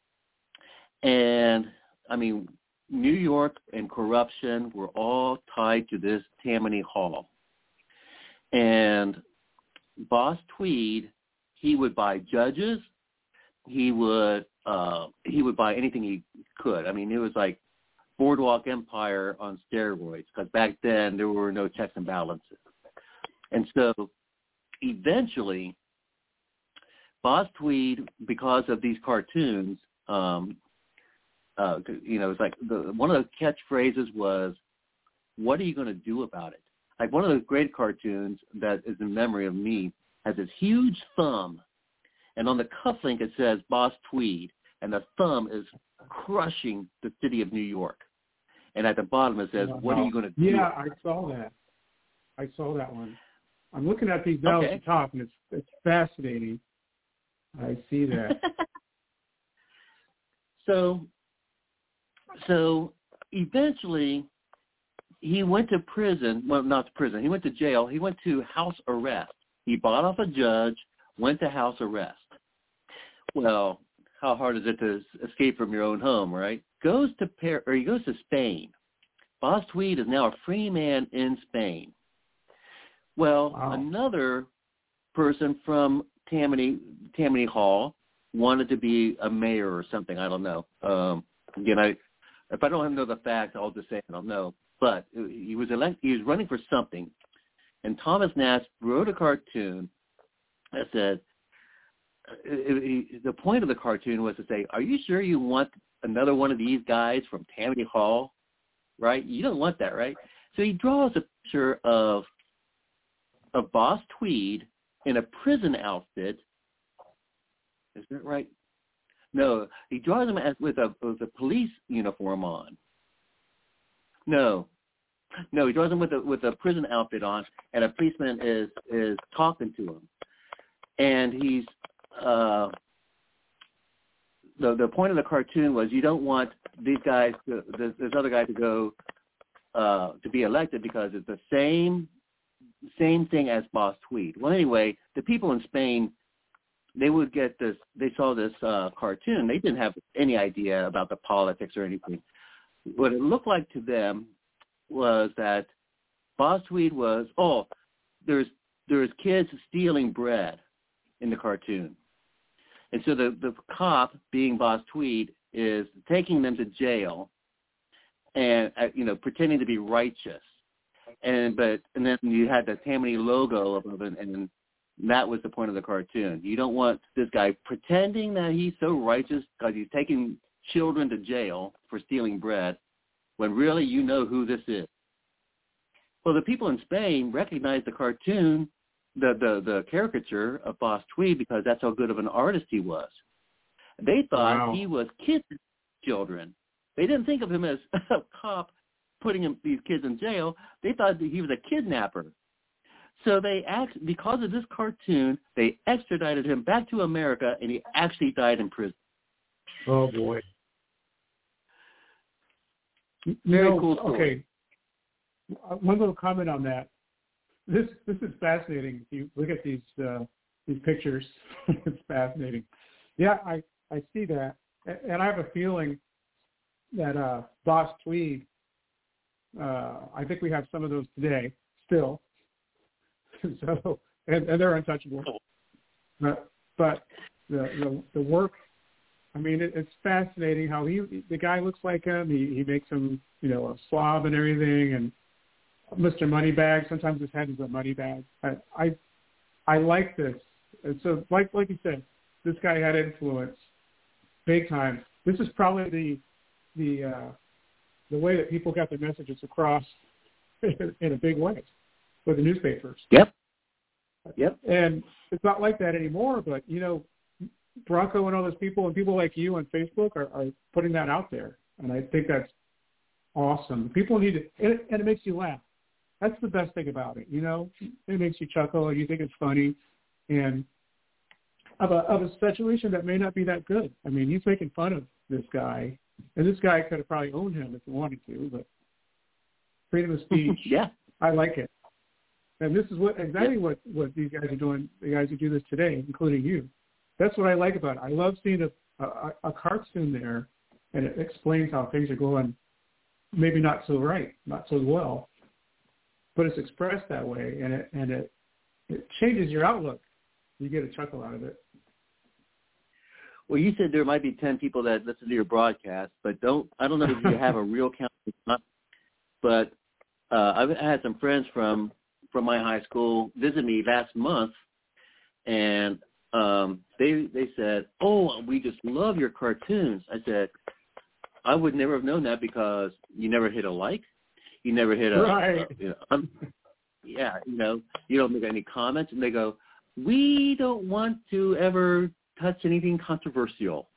And, I mean, New York and corruption were all tied to this Tammany Hall. And Boss Tweed, he would buy judges. He would uh, he would buy anything he could. I mean, it was like Boardwalk Empire on steroids, because back then there were no checks and balances. And so eventually, Boss Tweed, because of these cartoons, um, uh, you know, it's like the, one of the catchphrases was, "What are you going to do about it?" Like one of the great cartoons that is in memory of me has this huge thumb, and on the cufflink it says Boss Tweed, and the thumb is crushing the city of New York. And at the bottom it says, "What are you going to do?" Yeah, I saw that. I saw that one. I'm looking at these now okay. at the top, and it's it's fascinating. I see that. so, so eventually, he went to prison. Well, not to prison. He went to jail. He went to house arrest. He bought off a judge, went to house arrest. Well, how hard is it to escape from your own home, right? Goes to Par- or he goes to Spain. Boss Tweed is now a free man in Spain. Well, wow. another person from Tammany Tammany Hall wanted to be a mayor or something. I don't know. Um, again, I if I don't know the facts, I'll just say I don't know. But he was elect- he was running for something, and Thomas Nast wrote a cartoon that said, it, it, the point of the cartoon was to say, "Are you sure you want another one of these guys from Tammany Hall? Right? You don't want that, right?" So he draws a picture of of Boss Tweed in a prison outfit. Is that right? No, he draws him as with a with a police uniform on. No, no, he draws him with a with a prison outfit on, and a policeman is is talking to him, and he's uh, the the point of the cartoon was you don't want these guys, to, this, this other guy, to go uh, to be elected because it's the same same thing as Boss Tweed. Well, anyway, the people in Spain, they would get this. They saw this uh, cartoon. They didn't have any idea about the politics or anything. What it looked like to them was that Boss Tweed was, oh, there's there's kids stealing bread in the cartoon. And so the, the cop, being Boss Tweed, is taking them to jail and, uh, you know, pretending to be righteous. And but and then you had the Tammany logo above it, and that was the point of the cartoon. You don't want this guy pretending that he's so righteous because he's taking children to jail for stealing bread, when really you know who this is. Well, the people in Spain recognized the cartoon, the, the, the caricature of Boss Tweed, because that's how good of an artist he was. They thought wow. he was kidnapping children. They didn't think of him as a cop putting him, these kids in jail. They thought that he was a kidnapper. So they act, because of this cartoon, they extradited him back to America, and he actually died in prison. Oh, boy. Very no, cool story. Okay. One little comment on that. This this is fascinating. If you look at these uh, these pictures, it's fascinating. Yeah, I, I see that. And I have a feeling that uh, Boss Tweed, uh, I think we have some of those today still. So, and, and they're untouchable. But, but the, the the work, I mean, it, it's fascinating how he the guy looks like him. He he makes him, you know, a slob and everything, and Mister Moneybag. Sometimes his head is a money bag. I, I I like this And so, like like you said, this guy had influence, big time. This is probably the the uh, the way that people got their messages across in a big way with the newspapers. Yep. Yep. And it's not like that anymore. But you know, Bronco and all those people and people like you on Facebook are, are putting that out there, and I think that's awesome. People need to, and it, and it makes you laugh. That's the best thing about it, you know. It makes you chuckle, and you think it's funny, and of a of a situation that may not be that good. I mean, he's making fun of this guy, and this guy could have probably owned him if he wanted to, but freedom of speech. Yeah, I like it, and this is what exactly yeah. what what these guys are doing. The guys who do this today, including you. That's what I like about it. I love seeing a a, a cartoon there, and it explains how things are going. Maybe not so right, not so well. But it's expressed that way, and it and it, it changes your outlook. You get a chuckle out of it. Well, you said there might be ten people that listen to your broadcast, but don't I don't know if you have a real count. But uh, I've had some friends from from my high school visit me last month, and um, they they said, "Oh, we just love your cartoons." I said, "I would never have known that because you never hit a like." You never hit a, right. a you know, um, yeah, you know, you don't make any comments, and they go, we don't want to ever touch anything controversial.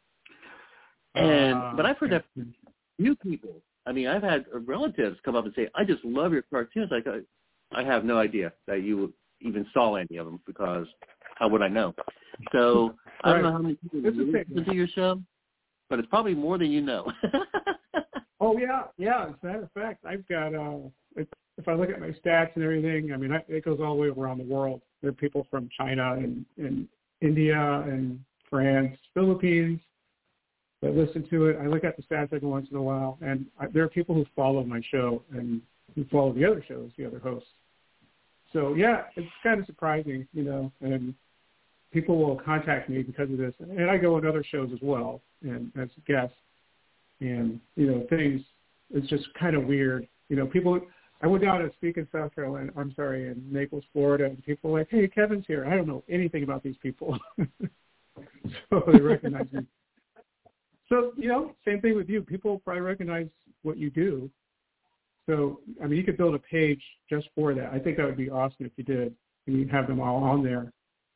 And uh, but I've heard that from new people. I mean, I've had relatives come up and say, I just love your cartoons. Like, I, I have no idea that you even saw any of them because how would I know? So I don't right. know how many people listen to your show, but it's probably more than you know. Oh, yeah, yeah. As a matter of fact, I've got, uh, if, if I look at my stats and everything, I mean, I, it goes all the way around the world. There are people from China and, and India and France, Philippines that listen to it. I look at the stats every once in a while, and I, there are people who follow my show and who follow the other shows, the other hosts. So, yeah, it's kind of surprising, you know, and people will contact me because of this. And I go on other shows as well and as a guest. And, you know, things, it's just kind of weird. You know, people, I went down to speak in South Carolina, I'm sorry, in Naples, Florida, and people were like, hey, Kevin's here. I don't know anything about these people. So they recognize me. So, you know, same thing with you. People probably recognize what you do. So, I mean, you could build a page just for that. I think that would be awesome if you did, and you have them all on there.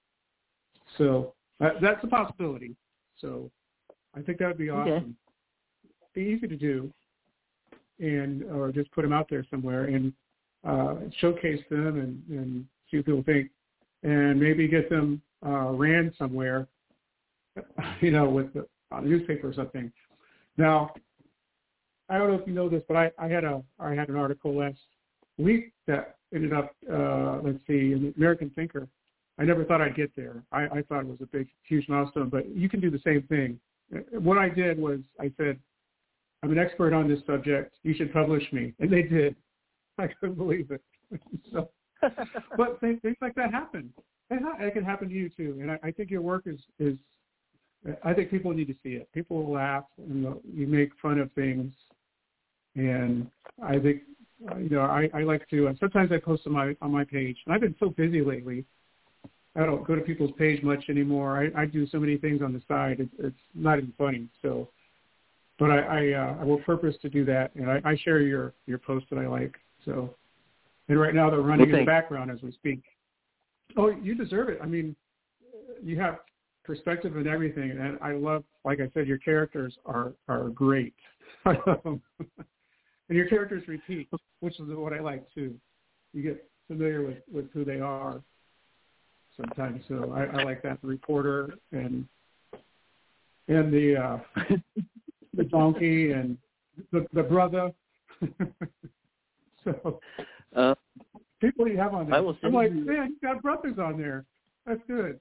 So uh, that's a possibility. So I think that would be awesome. Okay. Be easy to do, and or just put them out there somewhere and uh, showcase them and, and see what people think, and maybe get them uh, ran somewhere, you know, with the uh, newspaper or something. Now, I don't know if you know this, but I, I had a I had an article last week that ended up, uh, let's see, in the American Thinker. I never thought I'd get there. I, I thought it was a big, huge milestone, but you can do the same thing. What I did was I said, I'm an expert on this subject. You should publish me. And they did. I couldn't believe it. So, but things, things like that happen. And it can happen to you too. And I, I think your work is, is, I think people need to see it. People will laugh and you make fun of things. And I think, you know, I, I like to, uh, sometimes I post on my, on my page. And I've been so busy lately. I don't go to people's page much anymore. I, I do so many things on the side. It's, it's not even funny. So, But I I, uh, I will purpose to do that, and I, I share your, your post that I like. So, and right now they're running well, in the background as we speak. Oh, you deserve it. I mean, you have perspective and everything, and I love, like I said, your characters are, are great. And your characters repeat, which is what I like too. You get familiar with, with who they are sometimes. So I, I like that. The reporter and and the. Uh, the donkey and the, the brother. So uh, people you have on there. I'm like, you. Man, you got brothers on there. That's good.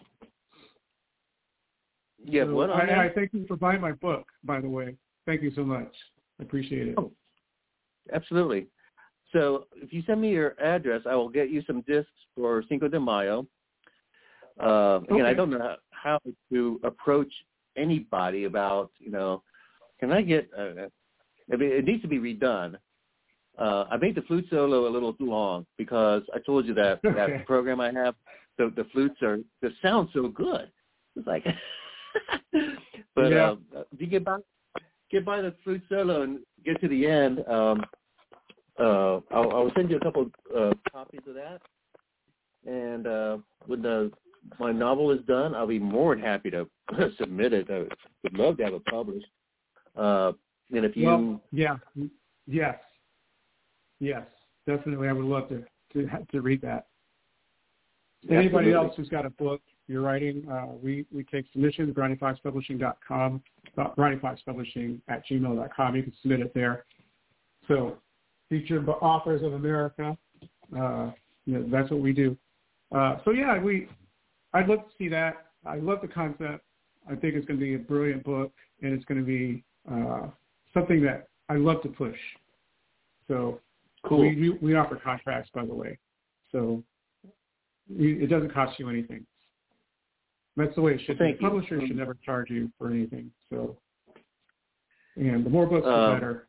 Yeah, so what on I, there? I thank you for buying my book, by the way. Thank you so much. I appreciate it. Oh, absolutely. So if you send me your address, I will get you some discs for Cinco de Mayo. Uh, again, okay. I don't know how to approach anybody about, you know, can I get, uh, I mean, it needs to be redone, Uh, I made the flute solo a little too long because I told you that okay. that program I have, the the flutes are the sound so good. It's like, but yeah. uh, if you get by get by the flute solo and get to the end, um, uh, I'll, I'll send you a couple uh, copies of that. And uh, when the my novel is done, I'll be more than happy to submit it. I would love to have it published. Uh, and if you, well, yeah, yes, yes, definitely, I would love to to, to read that. Anybody absolutely. else who's got a book you're writing, uh, we, we take submissions, brownie fox publishing dot com, uh, brownie fox publishing at gmail dot com. You can submit it there. So, featured authors of America, uh, you know, that's what we do. Uh, so yeah, we, I'd love to see that. I love the concept. I think it's going to be a brilliant book, and it's going to be uh, something that I love to push. So cool. We, we, we offer contracts, by the way. So we, it doesn't cost you anything. That's the way it should well, be. The publisher should never charge you for anything. So, and the more books, um, the better.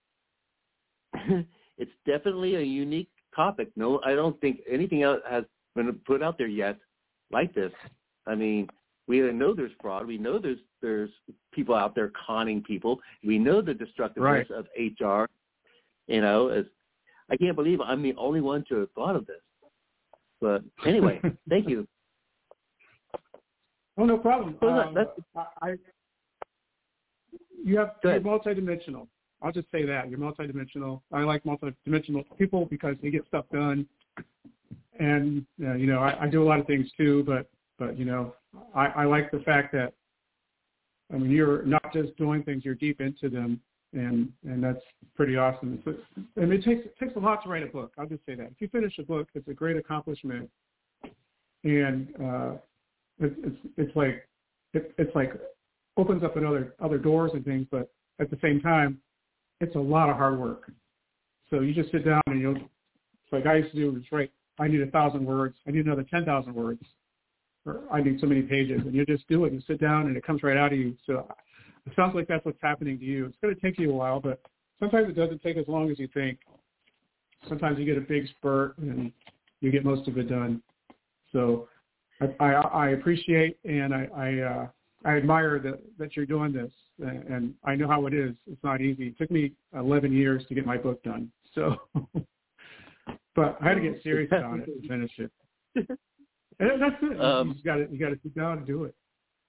It's definitely a unique topic. No, I don't think anything else has been put out there yet like this. I mean, we know there's fraud. We know there's there's people out there conning people. We know the destructiveness right. of H R. You know, as I can't believe I'm the only one to have thought of this. But anyway, thank you. Oh, no problem. Well, um, that's, I, I, you have you're multidimensional. I'll just say that you're multidimensional. I like multidimensional people because they get stuff done. And uh, you know, I, I do a lot of things too, but but you know, I, I like the fact that I mean, you're not just doing things; you're deep into them, and and that's pretty awesome. It's, I mean, it takes it takes a lot to write a book. I'll just say that. If you finish a book, it's a great accomplishment, and uh, it, it's it's like it, it's like opens up another other doors and things, but at the same time, it's a lot of hard work. So you just sit down and you'll, it's like I used to do, is write, I need a thousand words, I need another ten thousand words, or I need so many pages, and you just do it. You sit down and it comes right out of you. So it sounds like that's what's happening to you. It's going to take you a while, but sometimes it doesn't take as long as you think. Sometimes you get a big spurt and you get most of it done. So I, I, I appreciate and I, I, uh, I admire that, that you're doing this, and I know how it is. It's not easy. It took me eleven years to get my book done. So, but I had to get serious on it to finish it. And that's it. Um, you just got to you got to sit down and do it.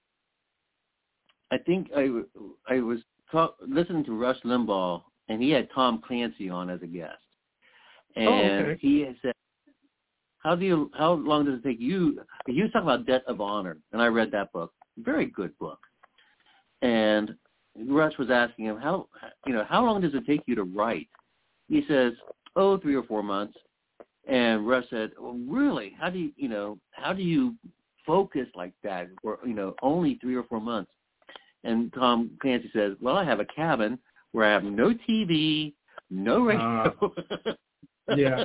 I think I, I was talk, listening to Rush Limbaugh, and he had Tom Clancy on as a guest, and oh, okay. he said, "How do you? How long does it take you?" He was talking about Debt of Honor, and I read that book. Very good book. And Rush was asking him, how, you know, how long does it take you to write? He says, oh, three or four months. And Rush said, well, really? How do you, you know, how do you focus like that for, you know, only three or four months? And Tom Clancy says, well, I have a cabin where I have no T V, no radio. Uh, yeah.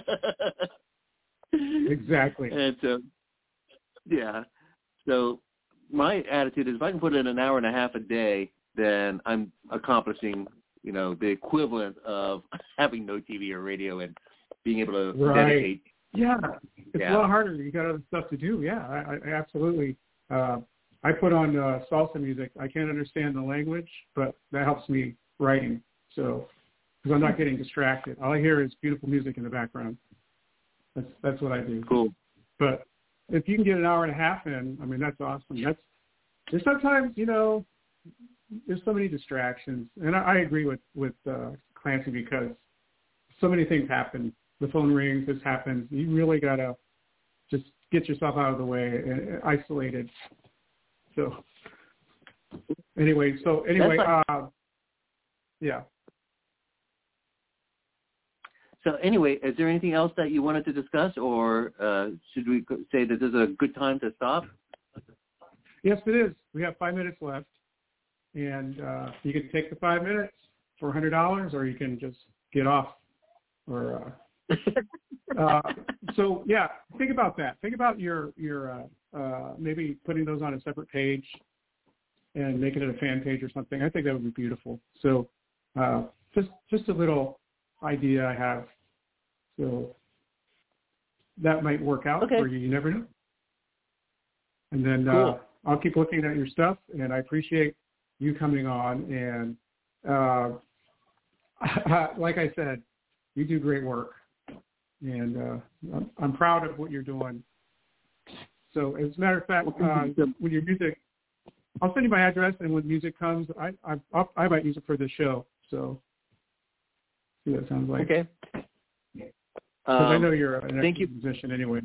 Exactly. And so, yeah. So, my attitude is if I can put in an hour and a half a day, then I'm accomplishing, you know, the equivalent of having no T V or radio and being able to right. dedicate. Yeah, it's yeah. a lot harder. You got other stuff to do. Yeah, I, I absolutely. Uh, I put on uh, salsa music. I can't understand the language, but that helps me writing. So, because I'm not getting distracted. All I hear is beautiful music in the background. That's that's what I do. Cool. But if you can get an hour and a half in, I mean, that's awesome. That's there's sometimes, you know, there's so many distractions, and I, I agree with with uh, Clancy because so many things happen. The phone rings, this happens. You really gotta just get yourself out of the way and isolated. So anyway, so anyway, like, uh, yeah. So anyway, is there anything else that you wanted to discuss, or uh, should we say that this is a good time to stop? Yes, it is. We have five minutes left, and uh, you can take the five minutes for one hundred dollars, or you can just get off. Or uh, uh, so, yeah, think about that. Think about your your uh, uh, maybe putting those on a separate page and making it a fan page or something. I think that would be beautiful. So, uh, just just a little idea I have. So that might work out Okay. for you. You never know. And then Cool. uh, I'll keep looking at your stuff, and I appreciate you coming on. And uh, like I said, you do great work, and uh, I'm, I'm proud of what you're doing. So as a matter of fact, uh, when your music, I'll send you my address, and when music comes, I I, I'll, I might use it for the show. So see what it sounds like. Okay. Because um, I know you're an thank excellent musician anyway.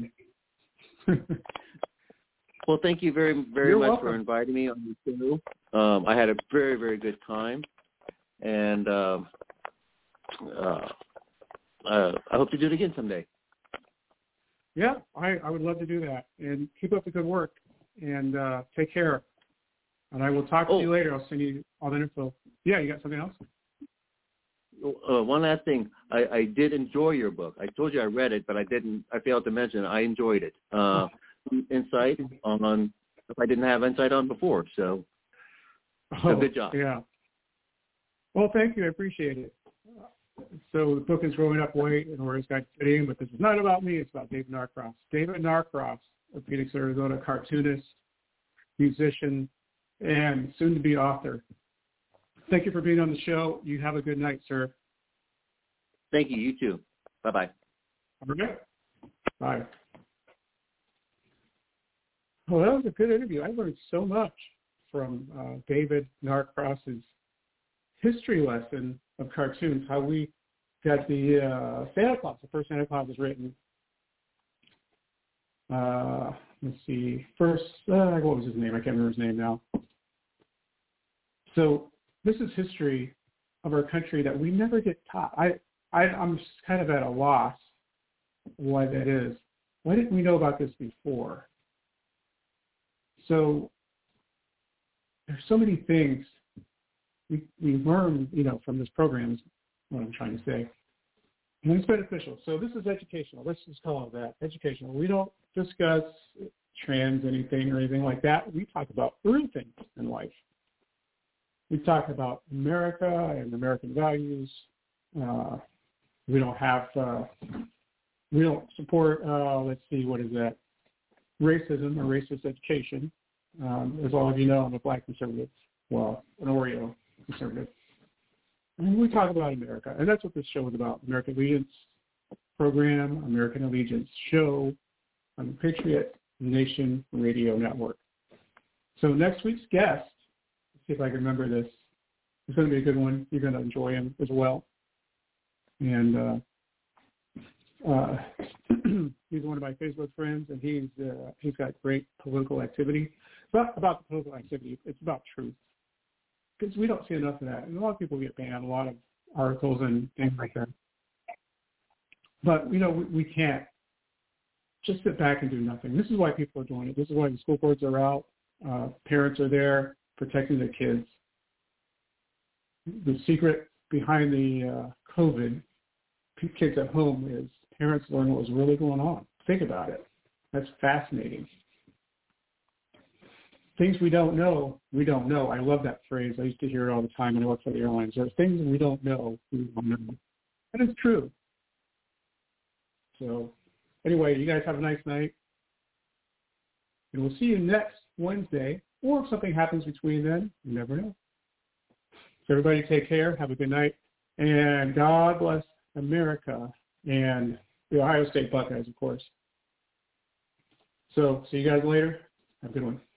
Well, thank you very, very You're much welcome. for inviting me on the show. Um, I had a very, very good time, and um, uh, uh, I hope to do it again someday. Yeah, I, I would love to do that. And keep up the good work, and uh, take care. And I will talk to Oh. you later. I'll send you all that info. Yeah, you got something else? Uh, one last thing, I, I did enjoy your book. I told you I read it, but I didn't. I failed to mention I enjoyed it. Uh, insight on if I didn't have insight on before. So, Oh, so good job. Yeah. Well, thank you. I appreciate it. So the book is Growing Up White and Where It's Got Fitting, but this is not about me. It's about David Norcross. David Norcross of Phoenix, Arizona, cartoonist, musician, and soon-to-be author. Thank you for being on the show. You have a good night, sir. Thank you. You too. Bye-bye. Okay. Bye. Well, that was a good interview. I learned so much from uh, David Norcross's history lesson of cartoons, how we got the uh, Santa Claus. The first Santa Claus was written, uh, let's see, first, uh, what was his name? I can't remember his name now. So this is history of our country that we never get taught. I, I, I'm kind of at a loss why that is. Why didn't we know about this before? So there's so many things we, we learn, you know, from this program is what I'm trying to say. And it's beneficial. So this is educational. Let's just call it that, educational. We don't discuss trans anything or anything like that. We talk about real things in life. We talk about America and American values. Uh, we don't have, uh, we don't support, uh, let's see, what is that? Racism or racist education. Um, as all of you know, I'm a black conservative. Well, an Oreo conservative. And we talk about America, and that's what this show is about. American Allegiance program, American Allegiance show on the Patriot Nation Radio Network. So next week's guest, let's see if I can remember this. It's going to be a good one. You're going to enjoy him as well. And uh, uh, he's one of my Facebook friends, and he's uh, he's got great political activity. It's not about the political activity. It's about truth. Because we don't see enough of that. And a lot of people get banned, a lot of articles and things like that. But, you know, we, we can't just sit back and do nothing. This is why people are doing it. This is why the school boards are out. Uh, parents are there protecting their kids. The secret behind the uh, COVID, kids at home, is parents learn what was really going on. Think about it. That's fascinating. Things we don't know, we don't know. I love that phrase. I used to hear it all the time when I worked for the airlines. There's things we don't know, we don't know. That is true. So anyway, you guys have a nice night. And we'll see you next Wednesday. Or if something happens between then, you never know. So everybody take care. Have a good night. And God bless America and the Ohio State Buckeyes, of course. So see you guys later. Have a good one.